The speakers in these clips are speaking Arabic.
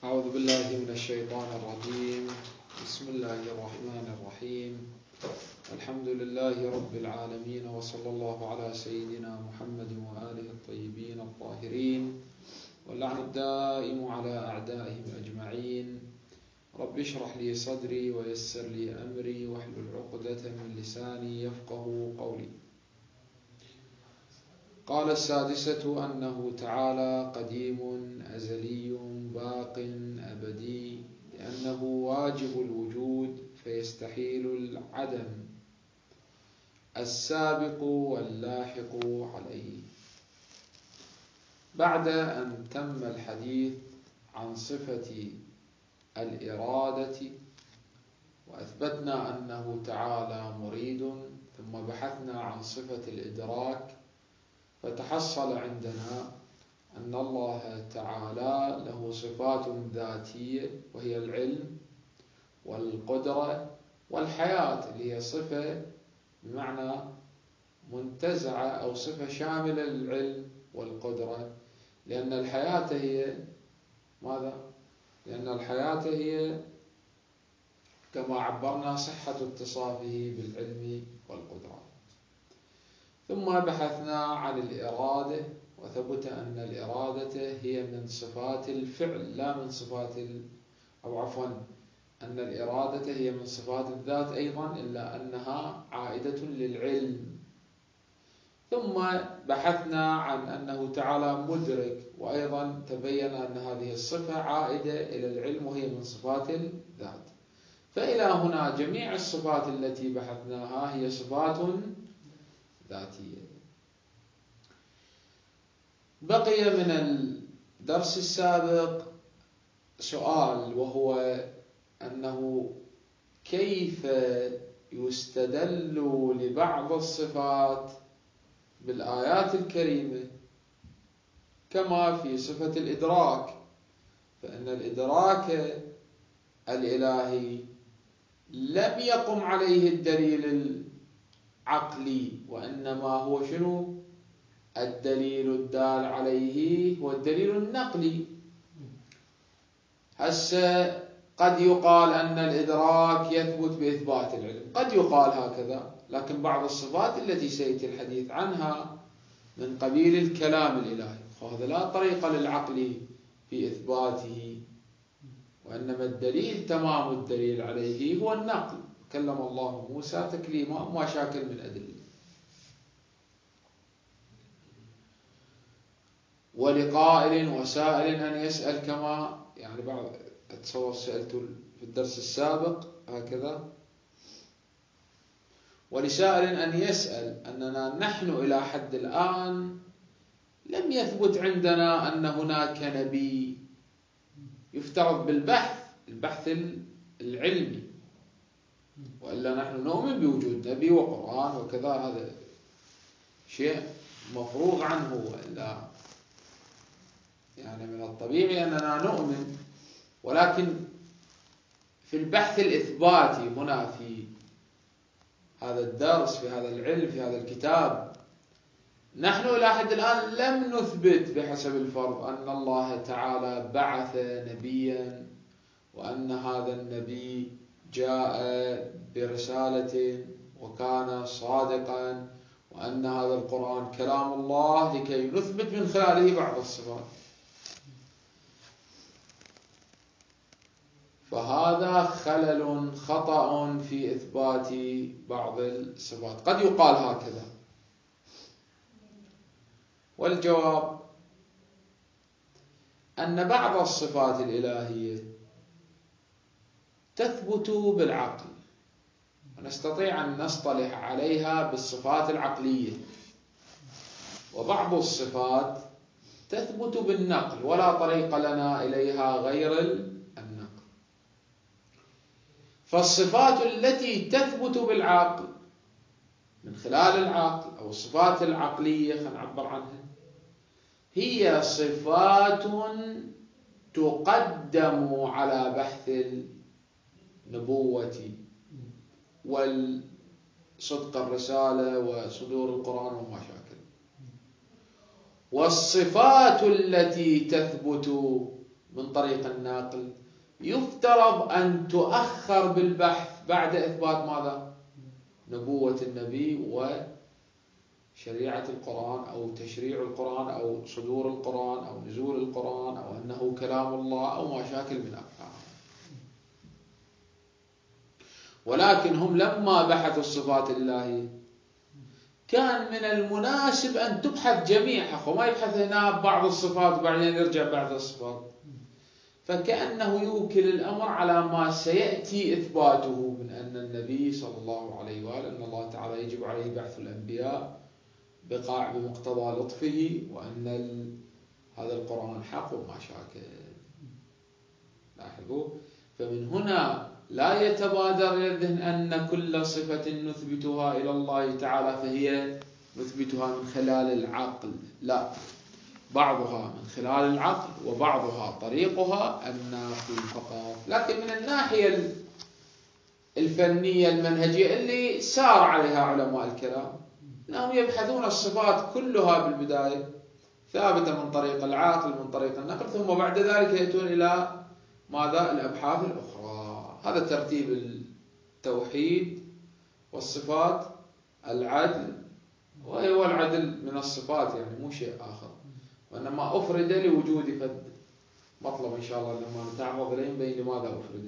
أعوذ بالله من الشيطان الرجيم. بسم الله الرحمن الرحيم. الحمد لله رب العالمين، وصلى الله على سيدنا محمد وآله الطيبين الطاهرين، واللعن الدائم على أعدائهم أجمعين. رب اشرح لي صدري ويسر لي أمري واحلل عقدة من لساني يفقه قولي. قال السادسة أنه تعالى قديم أزلي باق أبدي، لأنه واجب الوجود فيستحيل العدم السابق واللاحق عليه. بعد أن تم الحديث عن صفة الإرادة وأثبتنا أنه تعالى مريد، ثم بحثنا عن صفة الإدراك، فتحصل عندنا أن الله تعالى له صفات ذاتية وهي العلم والقدرة والحياة، اللي هي صفة بمعنى منتزعة أو صفة شاملة للعلم والقدرة، لأن الحياة هي ماذا؟ لأن الحياة هي كما عبرنا صحة اتصافه بالعلم والقدرة. ثم بحثنا عن الإرادة، وثبت أن الإرادة هي من صفات الفعل لا من صفات أن الإرادة هي من صفات الذات أيضا، إلا أنها عائدة للعلم. ثم بحثنا عن أنه تعالى مدرك، وأيضا تبين أن هذه الصفة عائدة إلى العلم وهي من صفات الذات. فإلى هنا جميع الصفات التي بحثناها هي صفات ذاتية. بقي من الدرس السابق سؤال، وهو أنه كيف يستدل لبعض الصفات بالآيات الكريمة كما في صفة الإدراك، فإن الإدراك الإلهي لم يقم عليه الدليل العقلي، وإنما هو شنو؟ الدليل الدال عليه هو الدليل النقلي. هسه قد يقال أن الإدراك يثبت بإثبات العلم، قد يقال هكذا، لكن بعض الصفات التي سيأتي الحديث عنها من قبيل الكلام الإلهي، وهذا لا طريق للعقل في إثباته، وإنما الدليل تمام الدليل عليه هو النقل. كلم الله موسى تكليما، وما شاكل من أدلة. ولقائل وسائل أن يسأل، كما يعني بعض أتصور سألت في الدرس السابق هكذا، ولسائل أن يسأل أننا نحن إلى حد الآن لم يثبت عندنا أن هناك نبي يفترض البحث العلمي، وإلا نحن نؤمن بوجود نبي وقرآن وكذا، هذا شيء مفروغ عنه، وإلا يعني من الطبيعي أننا نؤمن. ولكن في البحث الإثباتي هنا في هذا الدرس، في هذا العلم، في هذا الكتاب، نحن إلى حد الآن لم نثبت بحسب الفرض أن الله تعالى بعث نبيا، وأن هذا النبي جاء برسالة وكان صادقا، وأن هذا القرآن كلام الله، لكي نثبت من خلاله بعض الصفات. فهذا خلل خطأ في إثبات بعض الصفات، قد يقال هكذا. والجواب أن بعض الصفات الإلهية تثبت بالعقل، ونستطيع أن نصطلح عليها بالصفات العقلية، وبعض الصفات تثبت بالنقل، ولا طريق لنا إليها غير النقل. فالصفات التي تثبت بالعقل من خلال العقل، أو الصفات العقلية خلينا نعبر عنها، هي صفات تقدم على بحث النبوة والصدق الرسالة وصدور القرآن وما شاكل. والصفات التي تثبت من طريق الناقل، يفترض أن تؤخر بالبحث بعد إثبات ماذا؟ نبوة النبي وشريعة القرآن أو تشريع القرآن أو صدور القرآن أو نزول القرآن أو أنه كلام الله أو ما شاكل من أفعال. ولكن هم لما بحثوا الصفات الله كان من المناسب أن تبحث جميعها، وما يبحث هنا بعض الصفات وبعدين يرجع بعض الصفات، فكأنه يوكل الأمر على ما سيأتي إثباته من أن النبي صلى الله عليه وآله أن الله تعالى يجب عليه بعث الأنبياء بمقتضى لطفه، وأن هذا القرآن حق وما شاكل. لاحظوا، فمن هنا لا يتبادر إلى الذهن أن كل صفة نثبتها إلى الله تعالى فهي نثبتها من خلال العقل، لا، بعضها من خلال العقل وبعضها طريقها الناقل فقط. لكن من الناحية الفنية المنهجية اللي سار عليها علماء الكلام، أنهم يبحثون الصفات كلها بالبداية ثابتة من طريق العقل من طريق النقل، ثم بعد ذلك يأتون إلى ماذا؟ الأبحاث الأخرى. هذا ترتيب التوحيد والصفات، العدل، وهو العدل من الصفات يعني مو شيء آخر، وإنما أفرد لوجود فد مطلب إن شاء الله لما نتعرض إليه نبين لماذا أفرد.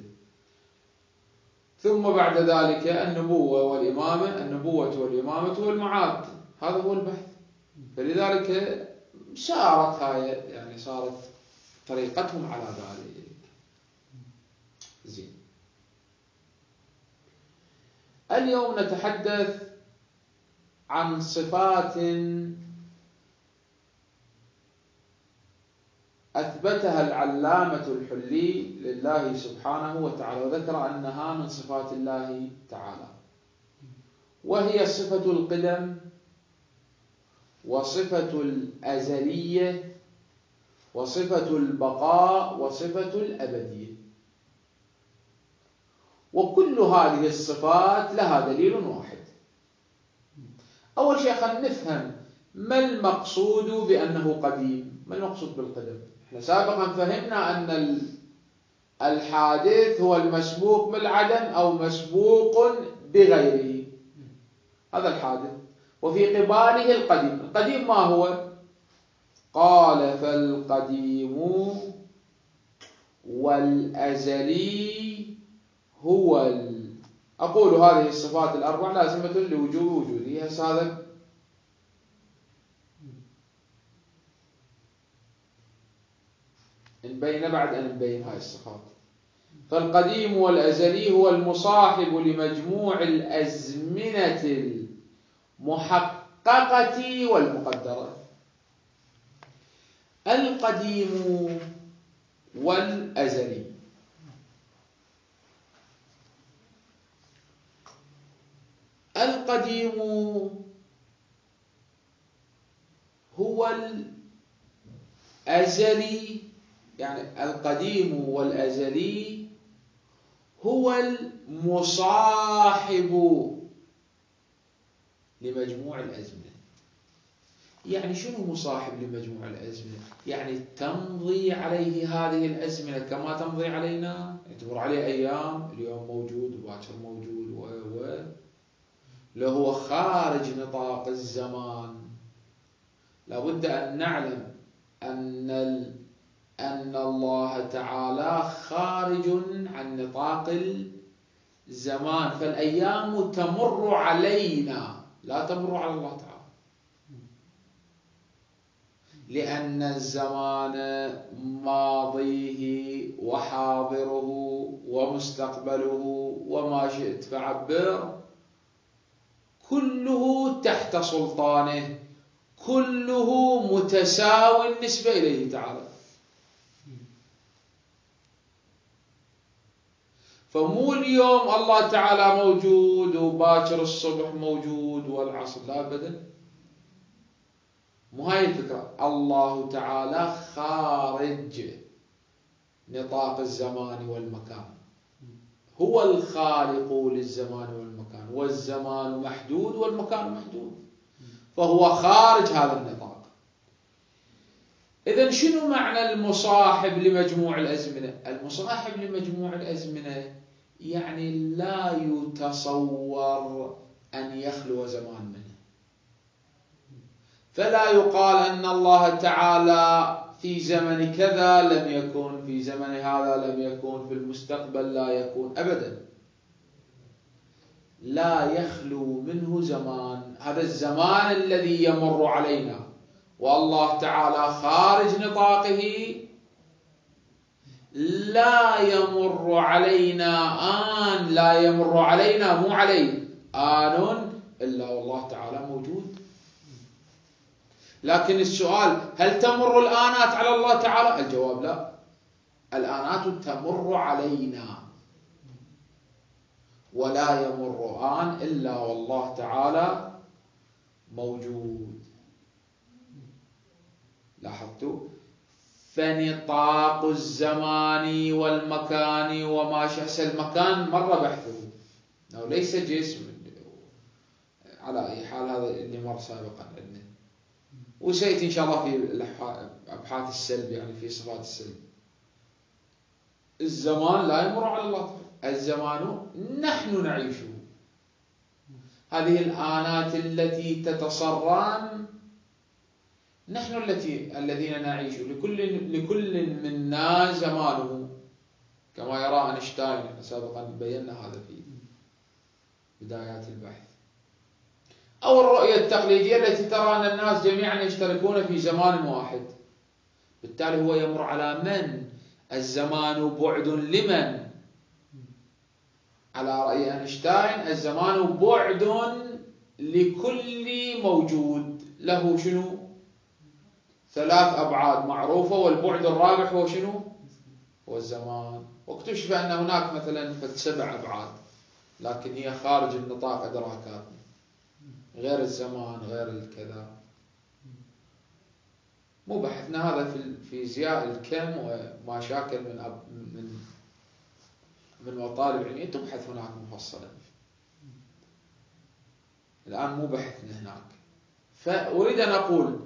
ثم بعد ذلك النبوة والإمامة والمعاد، هذا هو البحث. فلذلك سارت هاي يعني صارت طريقتهم على ذلك. زين، اليوم نتحدث عن صفات أثبتها العلامة الحلي لله سبحانه وتعالى، وذكر أنها من صفات الله تعالى، وهي صفة القدم وصفة الأزلية وصفة البقاء وصفة الأبدية. وكل هذه الصفات لها دليل واحد. أول شيء خلينا نفهم ما المقصود بأنه قديم، ما المقصود بالقدم. احنا سابقا فهمنا أن الحادث هو المسبوق بالعدم أو مسبوق بغيره، هذا الحادث، وفي قباله القديم. القديم ما هو؟ قال فالقديم والأزلي هو أقول هذه الصفات الأربع لازمة لوجوب وجوده. هذا نبين بعد أن نبين هذه الصفات. فالقديم والأزلي هو المصاحب لمجموع الأزمنة المحققة والمقدرة. القديم والأزلي، القديم هو الأزلي، يعني القديم والأزلي هو المصاحب لمجموع الأزمنة. يعني شنو مصاحب لمجموع الأزمنة؟ يعني تمضي عليه هذه الأزمنة كما تمضي علينا، تمر عليه أيام، اليوم موجود وباكر موجود لو هو خارج نطاق الزمان. لابد أن نعلم أن الله تعالى خارج عن نطاق الزمان، فالأيام تمر علينا لا تمر على الله تعالى، لأن الزمان ماضيه وحاضره ومستقبله وما شئت فعبر كله تحت سلطانه، كله متساوي النسبة إليه تعالى. فمو اليوم الله تعالى موجود وباكر الصبح موجود والعصر، لا أبدا، مو هاي الفكرة. الله تعالى خارج نطاق الزمان والمكان، هو الخالق للزمان والمكان، والزمان محدود والمكان محدود، فهو خارج هذا النطاق. إذن شنو معنى المصاحب لمجموع الأزمنة؟ المصاحب لمجموع الأزمنة يعني لا يتصور أن يخلو زمان منه، فلا يقال أن الله تعالى في زمن كذا لم يكن، في زمن هذا لم يكن، في المستقبل لا يكون أبدا، لا يخلو منه زمان. هذا الزمان الذي يمر علينا والله تعالى خارج نطاقه لا يمر علينا آن، لا يمر علينا مو عليه آن إلا والله تعالى موجود. لكن السؤال هل تمر الآنات على الله تعالى؟ الجواب لا، الآنات تمر علينا ولا يمر آن إلا والله تعالى موجود. لاحظتوا؟ فنطاق الزمان والمكان وما شأس المكان مر بحثه أنه ليس جسم، على أي حال هذا اللي مر سابقا عندنا، وسيأتي إن شاء الله في أبحاث السلب، يعني في صفات السلب. الزمان لا يمر على الله، الزمان نحن نعيشه. هذه الآنات التي تتصرم نحن الذين نعيش، لكل منا زمانه، كما يرى أينشتاين، سابقا بينا هذا في بدايات البحث. أو الرؤية التقليدية التي ترى أن الناس جميعا يشتركون في زمان واحد، بالتالي هو يمر على من؟ الزمان بعد لمن؟ على رأي أينشتاين الزمان بعد لكل موجود له شنو؟ 3 أبعاد معروفة، والبعد الرابع هو شنو؟ هو الزمان. واكتشف أن هناك مثلا 7 أبعاد، لكن هي خارج النطاق إدراكاتنا، غير الزمان، غير الكذا. مو بحثنا هذا في الفيزياء الكم وما شاكل من مطالب علمية تبحث هناك مفصلا، الآن مو بحثنا هناك. فأريد أن أقول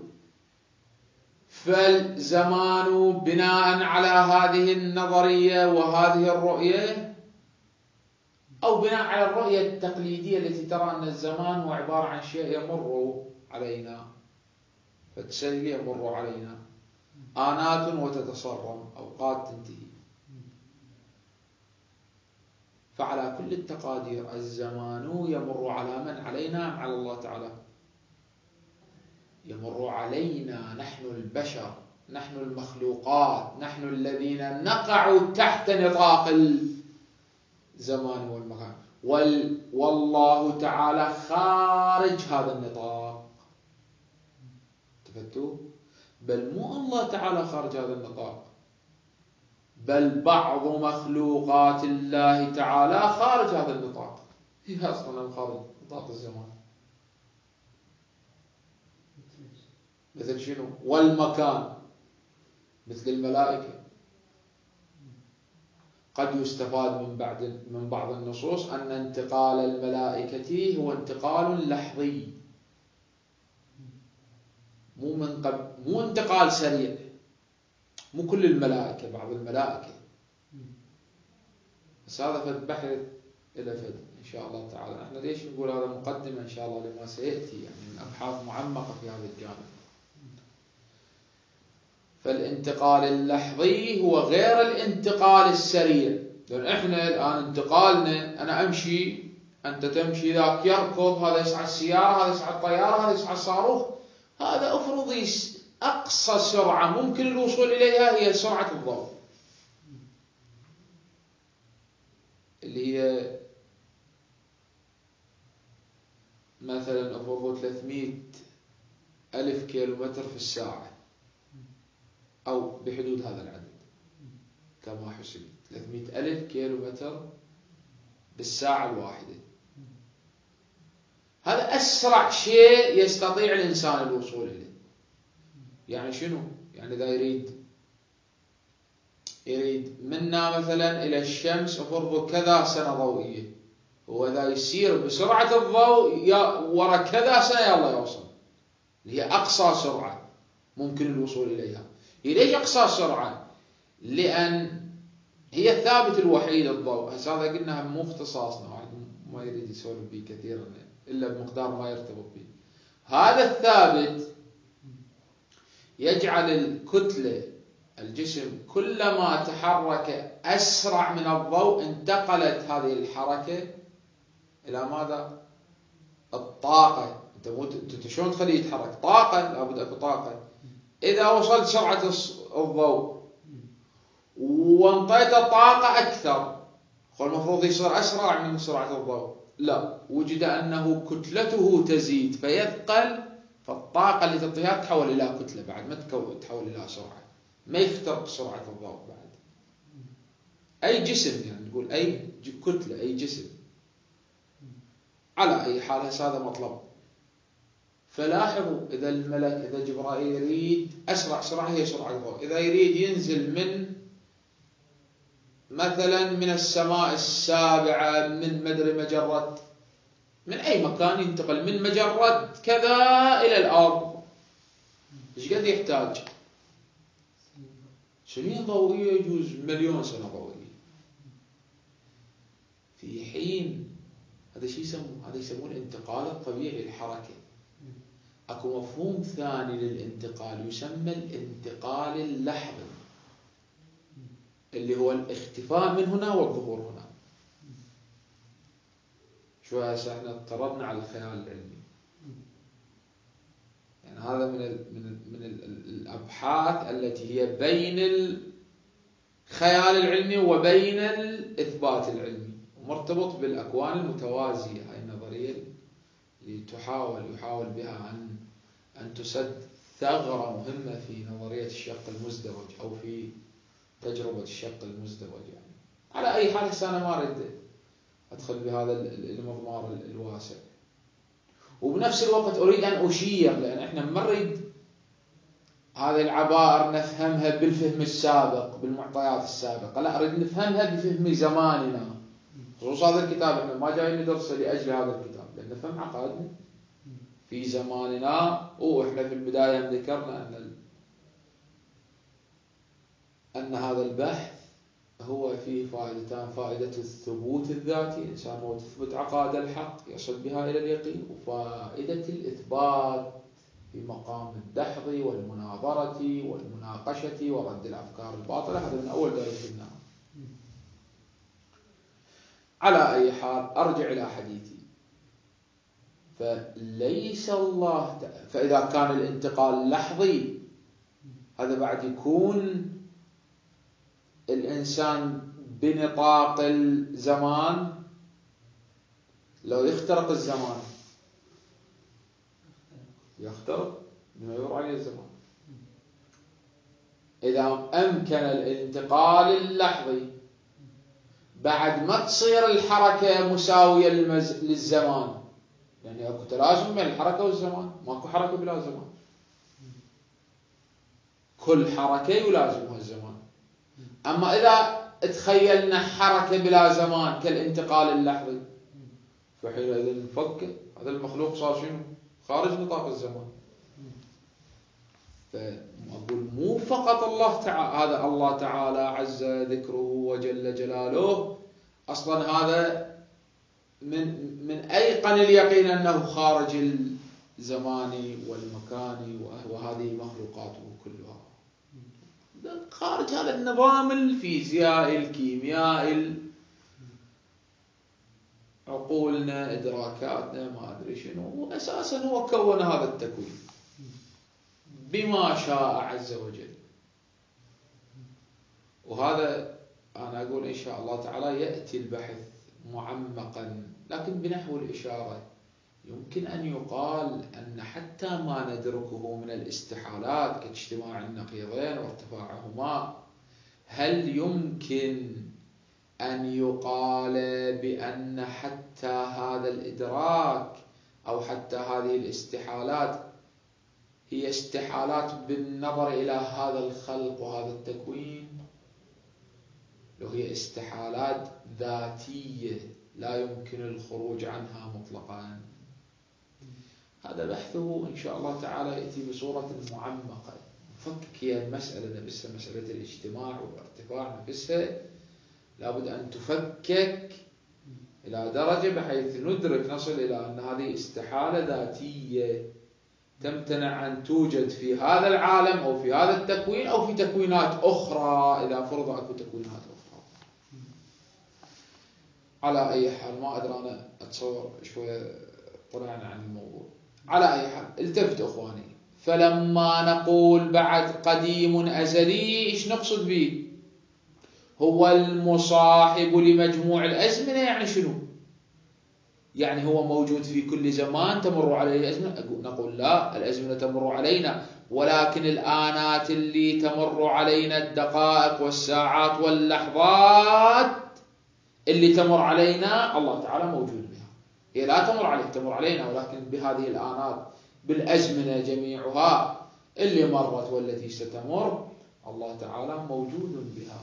فالزمان بناء على هذه النظرية وهذه الرؤية، أو بناء على الرؤية التقليدية التي ترى أن الزمان هو عبارة عن شيء يمر علينا، فتسلي يمر علينا، آنات وتتصرم، أوقات تنتهي. فعلى كل التقادير الزمان يمر على من؟ علينا أم على الله تعالى؟ يمر علينا نحن البشر، نحن المخلوقات، نحن الذين نقع تحت نطاق الزمان والمكان، والله تعالى خارج هذا النطاق. تفتوا؟ بل مو الله تعالى خارج هذا النطاق، بل بعض مخلوقات الله تعالى خارج هذا النطاق، هي أصلا خارج نطاق الزمان. مثل شنو؟ والمكان، مثل الملائكة. قد يستفاد من بعض النصوص أن انتقال الملائكة هو انتقال لحظي، مو انتقال سريع، مو كل الملائكة، بعض الملائكة. بس هذا فد بحث إلى فد إن شاء الله تعالى. احنا ليش نقول هذا مقدمة إن شاء الله لما سيأتي، يعني من أبحاث معمقة في هذا الجانب. فالانتقال اللحظي هو غير الانتقال السريع، لأن احنا الآن انتقالنا أنا أمشي، أنت تمشي، ذاك يركض، هذا يسعى السيارة، هذا يسعى الطيارة، هذا يسعى الصاروخ. هذا أفرضي أقصى سرعة ممكن الوصول إليها هي سرعة الضوء، اللي هي مثلا أفرض 300,000 كيلومتر في الساعة، أو بحدود هذا العدد كما حسب، 300,000 كيلومتر بالساعة الواحدة. هذا أسرع شيء يستطيع الإنسان الوصول إليه. يعني شنو؟ يعني إذا يريد منا مثلا إلى الشمس أفرض كذا سنة ضوئية، هو إذا يسير بسرعة الضوء ورا كذا سنة يلا يوصل، اللي هي أقصى سرعة ممكن الوصول إليها. ليش أقصى سرعة؟ لأن هي الثابت الوحيد الضوء. هذا قلنا مو اختصاصنا، ما يريد يسولف به كثيرا إلا بمقدار ما يرتبط به. هذا الثابت يجعل الكتلة الجسم كلما تحرك أسرع من الضوء انتقلت هذه الحركة إلى ماذا؟ الطاقة. أنت شلون تخليه يتحرك؟ طاقة، لابد أكو طاقة. إذا وصلت سرعة الضوء وانطيت طاقة أكثر، المفروض يصير أسرع من سرعة الضوء. لا، وجد أنه كتلته تزيد فيثقل، فالطاقة اللي تعطيها تتحول إلى كتلة بعد، ما تتحول إلى سرعة، ما يخترق سرعة الضوء بعد. أي جسم، يعني نقول أي كتلة، أي جسم. على أي حال هذا مطلب. فلاحظوا إذا الملك، إذا جبرائيل يريد أسرع سرعة هي سرعة الضوء، إذا يريد ينزل من مثلا من السماء السابعة، من مدري مجرة، من أي مكان ينتقل من مجرة كذا إلى الأرض، إيش قد يحتاج؟ سنين ضوئية، يجوز مليون سنة ضوئية. في حين هذا يسمونه الانتقال الطبيعي الحركة. أكو مفهوم ثاني للانتقال يسمى الانتقال اللحظي، اللي هو الاختفاء من هنا والظهور هنا. شو هسه احنا اضطربنا على الخيال العلمي. يعني هذا من الأبحاث التي هي بين الخيال العلمي وبين الإثبات العلمي، ومرتبط بالأكوان المتوازية. هاي النظرية اللي يحاول بها أن تسد ثغرة مهمة في نظرية الشق المزدوج أو في تجربة الشق المزدوج. يعني على أي حال أنا ما أريد أدخل بهذا المضمار الواسع، وبنفس الوقت أريد أن أشير، لأن إحنا ما نريد هذه العبائر نفهمها بالفهم السابق بالمعطيات السابقة، لا، أريد نفهمها بفهم زماننا. خصوصا هذا الكتاب إحنا ما جايين ندرسه لأجل هذا الكتاب، لأن نفهم عقائدنا في زماننا. وإحنا في البداية ذكرنا أن هذا البحث هو فيه فائدتان: فائدة الثبوت الذاتي، الإنسان هو تثبت عقائد الحق يصل بها إلى اليقين، وفائدة الإثبات في مقام الدحض والمناظرة والمناقشة ورد الأفكار الباطلة. هذا من أول درس قلناه. على أي حال أرجع إلى حديثي. فليس الله فإذا كان الانتقال لحظي، هذا بعد يكون الإنسان بنطاق الزمان. لو يخترق الزمان، يخترق بما يمر عليه الزمان. إذا أمكن الانتقال اللحظي بعد ما تصير الحركة مساوية للزمان، يعني أكو تلازم بين الحركة والزمان، ماكو حركة بلا زمان، كل حركة يلازمها الزمان. أما إذا تخيلنا حركة بلا زمان كالانتقال اللحظي، فحينئذ نفكر هذا المخلوق صار شنو؟ خارج نطاق الزمان. فأقول مو فقط الله تعالى، هذا الله تعالى عز ذكره وجل جلاله، أصلا هذا من أيقن اليقين أنه خارج الزمان والمكان، وهذه مخلوقاته كلها خارج هذا النظام الفيزيائي الكيميائي، عقولنا إدراكاتنا ما أدري شنو، أساسا هو كون هذا التكوين بما شاء عز وجل. وهذا أنا أقول إن شاء الله تعالى يأتي البحث معمقا، لكن بنحو الإشارة. يمكن أن يقال أن حتى ما ندركه من الاستحالات كاجتماع النقيضين وارتفاعهما، هل يمكن أن يقال بأن حتى هذا الإدراك أو حتى هذه الاستحالات هي استحالات بالنظر إلى هذا الخلق وهذا التكوين؟ لو هي استحالات ذاتية لا يمكن الخروج عنها مطلقا. هذا بحثه إن شاء الله تعالى يأتي بصورة معمقة تفكك هي المسألة نفسها، مسألة الاجتماع والارتفاع نفسها لابد أن تفكك إلى درجة بحيث ندرك نصل إلى أن هذه استحالة ذاتية تمتنع أن توجد في هذا العالم أو في هذا التكوين أو في تكوينات أخرى إذا فرض أكو تكوينات أخرى. على أي حال ما أدري، أنا أتصور شوية طلعنا عن الموضوع. على أي حال التفت أخواني، فلما نقول بعد قديم أزلي إيش نقصد به؟ هو المصاحب لمجموع الأزمنة. يعني شنو؟ يعني هو موجود في كل زمان تمر عليه الأزمنة؟ نقول لا، الأزمنة تمر علينا، ولكن الآنات اللي تمر علينا الدقائق والساعات واللحظات اللي تمر علينا الله تعالى موجود بها. هي لا تمر عليه، تمر علينا، ولكن بهذه الآنات بالأزمنة جميعها اللي مرت والتي ستمر الله تعالى موجود بها.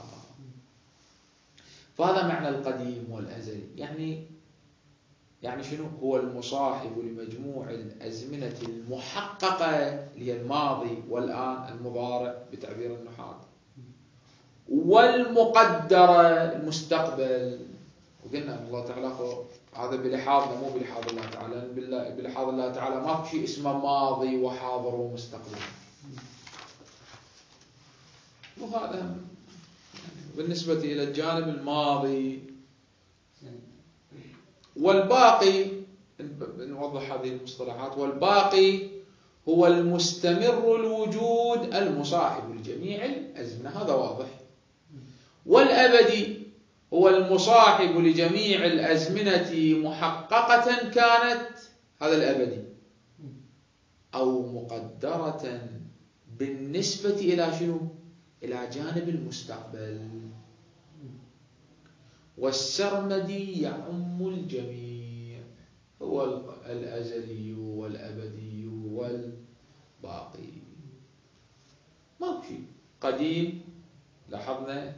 فهذا معنى القديم والأزلي. يعني شنو؟ هو المصاحب لمجموع الأزمنة المحققة اللي هي الماضي والآن المضارع بتعبير النحاة، والمقدرة المستقبل. وقلنا أن الله تعالى هذا بلحاظنا مو بلحاظ الله تعالى، بلحاظ الله تعالى ما في شيء اسمه ماضي وحاضر ومستقبل. وهذا بالنسبة إلى الجانب الماضي. والباقي نوضح هذه المصطلحات. والباقي هو المستمر الوجود المصاحب لجميع الأزمنة، هذا واضح. والأبدي هو المصاحب لجميع الأزمنة محققة كانت، هذا الأبدي، أو مقدرة بالنسبة إلى شنو؟ إلى جانب المستقبل. والسرمدي يعم الجميع، هو الأزلي والأبدي والباقي. ما في قديم، لاحظنا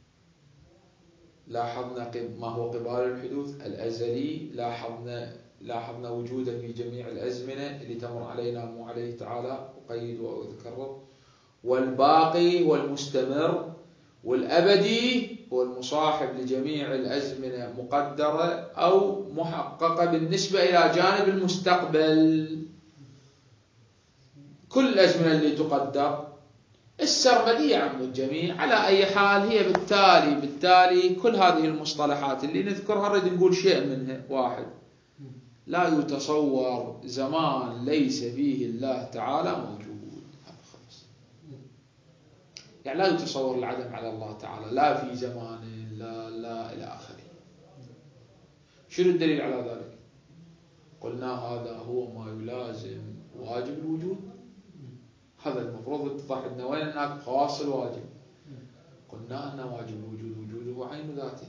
ما هو قبال الحدوث. الأزلي لاحظنا وجوده في جميع الأزمنة اللي تمر علينا مو عليه تعالى، أقيد وأذكره. والباقي هو المستمر. والأبدي هو المصاحب لجميع الأزمنة مقدرة أو محققة بالنسبة إلى جانب المستقبل. كل الأزمنة اللي تقدر. السرمدي يعم الجميع. على أي حال هي بالتالي كل هذه المصطلحات اللي نذكرها نريد نقول شيء منها. واحد، لا يتصور زمان ليس فيه الله تعالى موجود. يعني لا يتصور العدم على الله تعالى، لا في زمان لا إلى آخره. شنو الدليل على ذلك؟ قلنا هذا هو ما يلازم واجب الوجود. هذا المفروض اتضح لنا وين هناك خواص الواجب. قلنا أن واجب الوجود وجوده عين ذاته.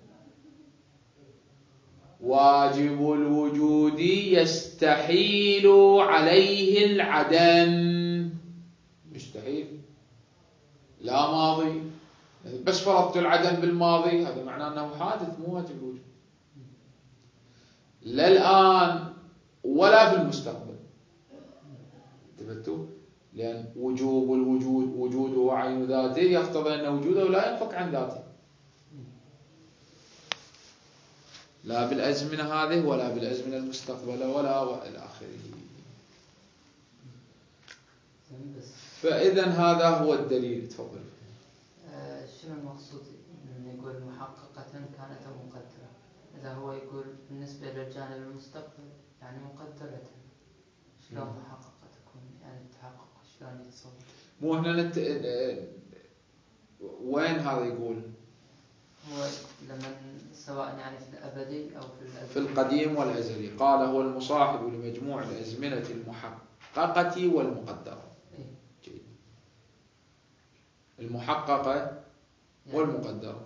واجب الوجود يستحيل عليه العدم. مستحيل. لا ماضي، بس فرضت العدم بالماضي هذا معناه أنه حادث مو واجب الوجود. لا الآن ولا في المستقبل. انتبهتوا؟ لأن وجوب الوجود وجوده عين ذاته يقتضي أن وجوده لا ينفك عن ذاته، لا بالأزمنة هذه ولا بالأزمنة المستقبلة ولا إلى آخره. فإذا هذا هو الدليل. تفضل. شنو المقصود من يقول محققة كانت مقدرة؟ إذا هو يقول بالنسبة للجانب المستقبل يعني مقدرة، شلون محققة تكون؟ يعني التحقق شلون يتصور؟ مو احنا وين هذا يقول؟ هو لما سواء يعني في الأبدي أو في القديم والأزلي قال هو المصاحب لمجموع الأزمنة المحققة والمقدرة. جيد. المحققة يعني والمقدرة.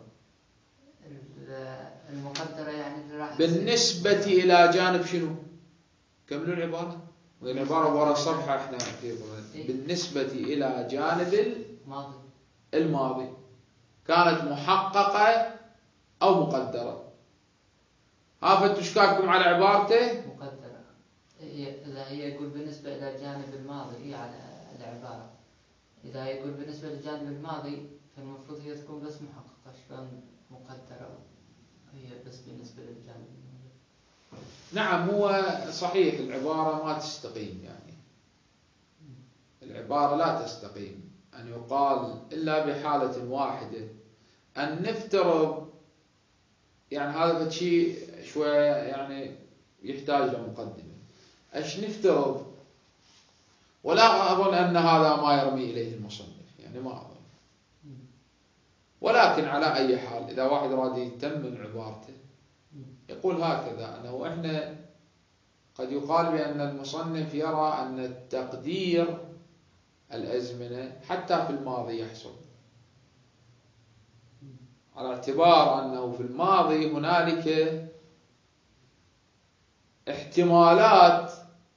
المقدرة يعني راح بالنسبة إلى جانب شنو؟ كملوا العبارة. والعبارة وراء الصفحة احنا بالنسبة إلى جانب الماضي كانت محققة أو مقدرة. فتوا اشكالكم على عبارته مقدرة. إذا هي يقول بالنسبة إلى جانب الماضي على العبارة، إذا يقول بالنسبة للجانب الماضي فالمفروض هي تكون بس محققة، شلون مقدرة هي بس بالنسبة للجانب الماضي؟ نعم، هو صحيح العبارة ما تستقيم، يعني العبارة لا تستقيم أن يقال إلا بحالة واحدة، أن نفترض، يعني هذا شيء شوية يعني يحتاج لمقدمة. أش نفترض؟ ولا أظن أن هذا ما يرمي إليه المصنف، يعني ما أظن. ولكن على أي حال إذا واحد راد يتمم عبارته يقول هكذا، أنه إحنا قد يقال بأن المصنف يرى أن التقدير الأزمنة حتى في الماضي يحصل، على اعتبار أنه في الماضي هنالك احتمالات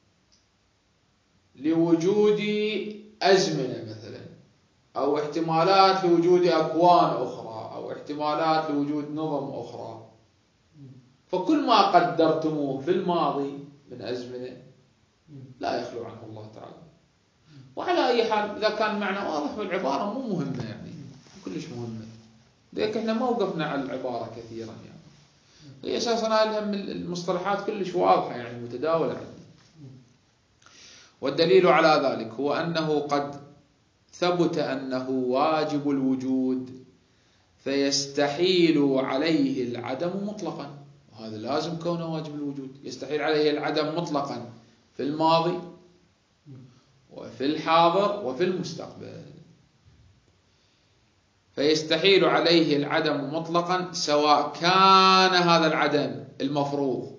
لوجود أزمنة مثلا، أو احتمالات لوجود أكوان أخرى، أو احتمالات لوجود نظم أخرى. فكل ما قدرتموه في الماضي من أزمنة لا يخلو عنه الله تعالى. وعلى أي حال إذا كان معنى واضح والعبارة مو مهمة، يعني كلش مهمة، لذلك احنا ما وقفنا على العبارة كثيرا، يعني هي أساسا المصطلحات كلش واضحة، يعني متداولة عندنا. والدليل على ذلك هو أنه قد ثبت أنه واجب الوجود فيستحيل عليه العدم مطلقا، وهذا لازم كونه واجب الوجود. يستحيل عليه العدم مطلقا في الماضي وفي الحاضر وفي المستقبل. فيستحيل عليه العدم مطلقا سواء كان هذا العدم المفروض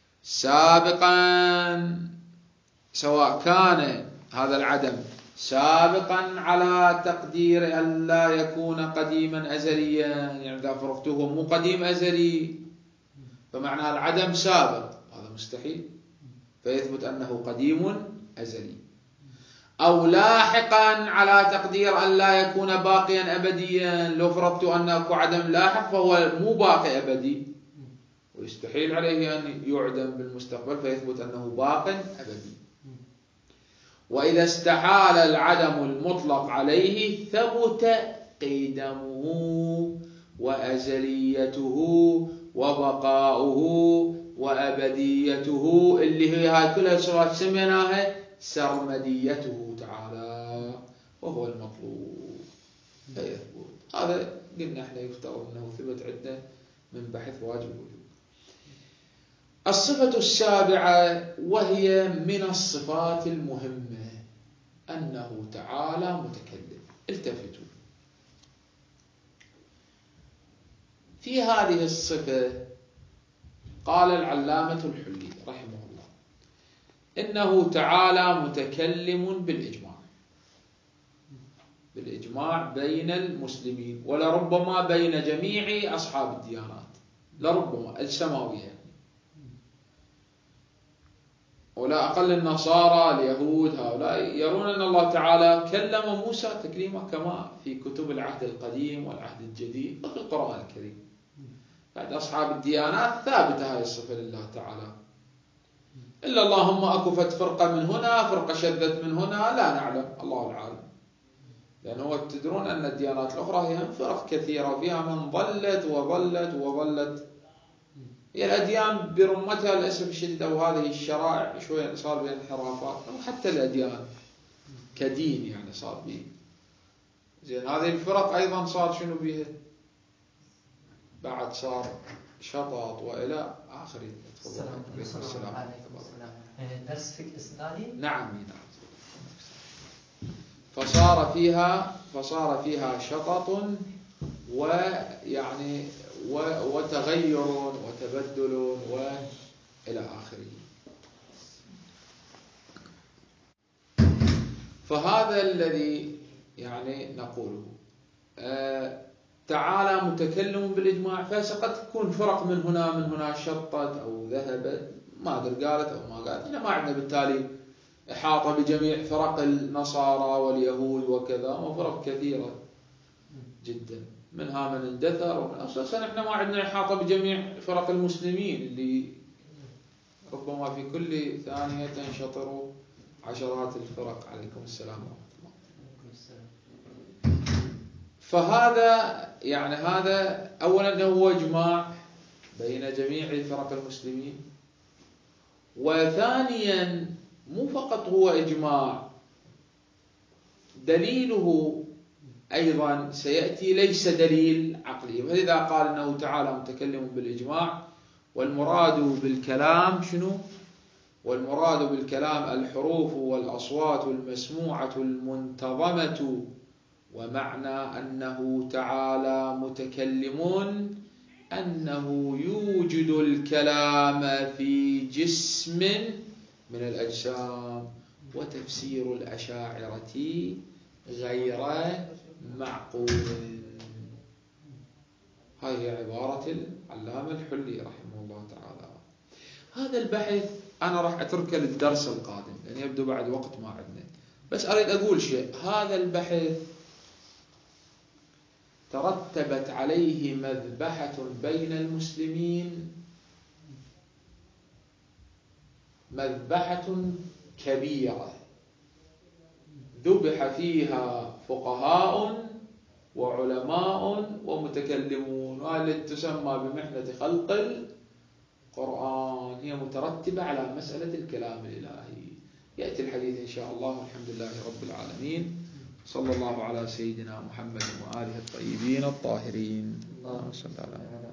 سابقا، سواء كان هذا العدم سابقا على تقدير أن لا يكون قديما أزليا، يعني إذا فرضته مو قديم أزلي فمعنى العدم سابق، هذا مستحيل، فيثبت أنه قديم أزلي. أو لاحقا على تقدير أن لا يكون باقيا أبديا، لو فرضت أنه عدم لاحق فهو مو باقي أبدي، ويستحيل عليه أن يعدم بالمستقبل فيثبت أنه باق أبدي. وإذا استحال العدم المطلق عليه ثبت قدمه وأزليته وبقاؤه وأبديته، اللي هي هاي كلها صفات سميناها سرمديته تعالى، وهو المطلوب فيثبت. هذا قلنا احنا يفترض أنه ثبت عندنا من بحث واجب الوجود. الصفة السابعة وهي من الصفات المهمة أنه تعالى متكلم. التفتوا في هذه الصفة. قال العلامة الحلي رحمه الله إنه تعالى متكلم بالإجماع بين المسلمين، ولربما بين جميع أصحاب الديانات، لربما السماوية، ولا أقل النصارى اليهود هؤلاء يرون أن الله تعالى كلم موسى تكليما كما في كتب العهد القديم والعهد الجديد وفي القرآن الكريم. بعد أصحاب الديانات ثابتة هذه الصفة لله تعالى، إلا اللهم أكفت فرقة من هنا فرقة شذت من هنا لا نعلم، الله العالم، لأنه تدرون أن الديانات الأخرى هي فرق كثيرة وفيها من ضلت. هي الأديان برمتها للأسف الشديد، أو هذه الشرائع شوية صار بها انحرافات، أو حتى الأديان كدين يعني صار به زين. هذه الفرق أيضا صار شنو بها بعد، صار شطط وإلى آخره. السلام. درس فقه استدلالي. نعم. فصار فيها شطط ويعني وتغير وتبدل وإلى آخره. فهذا الذي يعني نقوله تعالى متكلم بالإجماع. فقد تكون فرق من هنا شطت أو ذهبت، ما أدري قالت أو ما قالت، إحنا ما عندنا بالتالي إحاطة بجميع فرق النصارى واليهود وكذا، وفرق كثيرة جدا منها من اندثر، ومن أساسا إحنا ما عندنا إحاطة بجميع فرق المسلمين اللي ربما في كل ثانية تنشطر عشرات الفرق. عليكم السلام ورحمة الله. فهذا يعني هذا أولا هو إجماع بين جميع فرق المسلمين، وثانيا مو فقط هو إجماع، دليله أيضا سيأتي ليس دليل عقلي. ولذا قال أنه تعالى متكلم بالإجماع، والمراد بالكلام شنو؟ والمراد بالكلام الحروف والأصوات المسموعة المنتظمة، ومعنى أنه تعالى متكلم أنه يوجد الكلام في جسم من الأجسام، وتفسير الأشاعرة غير معقول. هذه عبارة العلامة الحلي رحمه الله تعالى. هذا البحث أنا راح أتركه للدرس القادم لأن يبدو بعد وقت ما عندنا، بس أريد أقول شيء. هذا البحث ترتبت عليه مذبحة بين المسلمين، مذبحة كبيرة ذبح فيها فقهاء وعلماء ومتكلمون، وهذه تسمى بمحنة خلق القرآن، هي مترتبة على مسألة الكلام الإلهي. يأتي الحديث إن شاء الله. الحمد لله رب العالمين، صلى الله على سيدنا محمد وآله الطيبين الطاهرين. اللهم صل على